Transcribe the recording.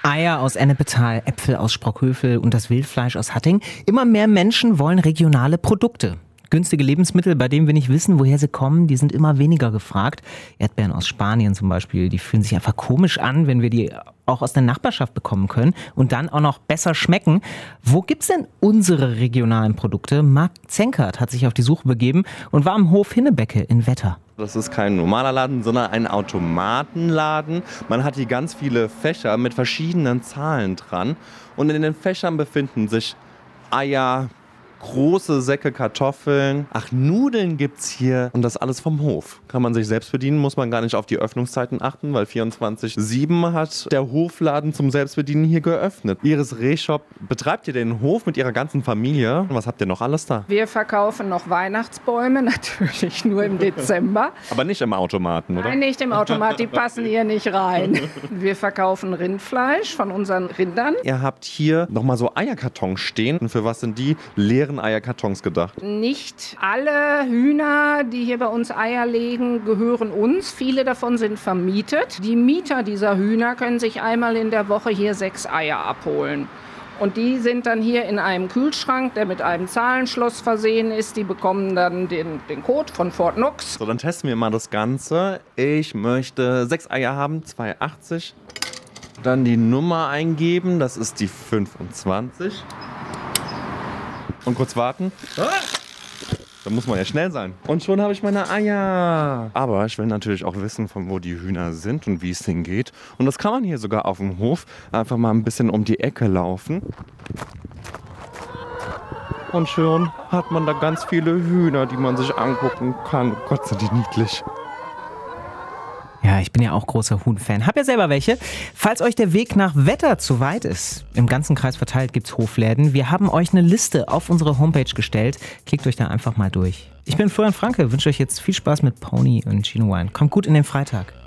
Eier aus Ennepetal, Äpfel aus Sprockhövel und das Wildfleisch aus Hatting. Immer mehr Menschen wollen regionale Produkte. Günstige Lebensmittel, bei denen wir nicht wissen, woher sie kommen, die sind immer weniger gefragt. Erdbeeren aus Spanien zum Beispiel, die fühlen sich einfach komisch an, wenn wir die auch aus der Nachbarschaft bekommen können und dann auch noch besser schmecken. Wo gibt's denn unsere regionalen Produkte? Marc Zenkert hat sich auf die Suche begeben und war am Hof Hinnebecke in Wetter. Das ist kein normaler Laden, sondern ein Automatenladen. Man hat hier ganz viele Fächer mit verschiedenen Zahlen dran. Und in den Fächern befinden sich Eier, große Säcke Kartoffeln. Ach, Nudeln gibt's hier. Und das alles vom Hof. Kann man sich selbst bedienen, muss man gar nicht auf die Öffnungszeiten achten, weil 24/7 hat der Hofladen zum Selbstbedienen hier geöffnet. Iris Rehshop, betreibt ihr den Hof mit ihrer ganzen Familie? Was habt ihr noch alles da? Wir verkaufen noch Weihnachtsbäume, natürlich nur im Dezember. Aber nicht im Automaten, oder? Nein, nicht im Automat, die passen hier nicht rein. Wir verkaufen Rindfleisch von unseren Rindern. Ihr habt hier nochmal so Eierkartons stehen. Und für was sind die leeren Eierkartons gedacht? Nicht alle Hühner, die hier bei uns Eier legen, gehören uns. Viele davon sind vermietet. Die Mieter dieser Hühner können sich einmal in der Woche hier 6 Eier abholen. Und die sind dann hier in einem Kühlschrank, der mit einem Zahlenschloss versehen ist. Die bekommen dann den Code von Fort Knox. So, dann testen wir mal das Ganze. Ich möchte 6 Eier haben, 2,80. Dann die Nummer eingeben, das ist die 25. Und kurz warten. Da muss man ja schnell sein. Und schon habe ich meine Eier. Aber ich will natürlich auch wissen, von wo die Hühner sind und wie es hingeht. Und das kann man hier sogar auf dem Hof einfach mal ein bisschen um die Ecke laufen. Und schon hat man da ganz viele Hühner, die man sich angucken kann. Oh Gott, sind die niedlich. Ja, ich bin ja auch großer Huhn-Fan. Hab ja selber welche. Falls euch der Weg nach Wetter zu weit ist, im ganzen Kreis verteilt gibt's Hofläden. Wir haben euch eine Liste auf unsere Homepage gestellt. Klickt euch da einfach mal durch. Ich bin Florian Franke, wünsche euch jetzt viel Spaß mit Pony und Genuine. Kommt gut in den Freitag.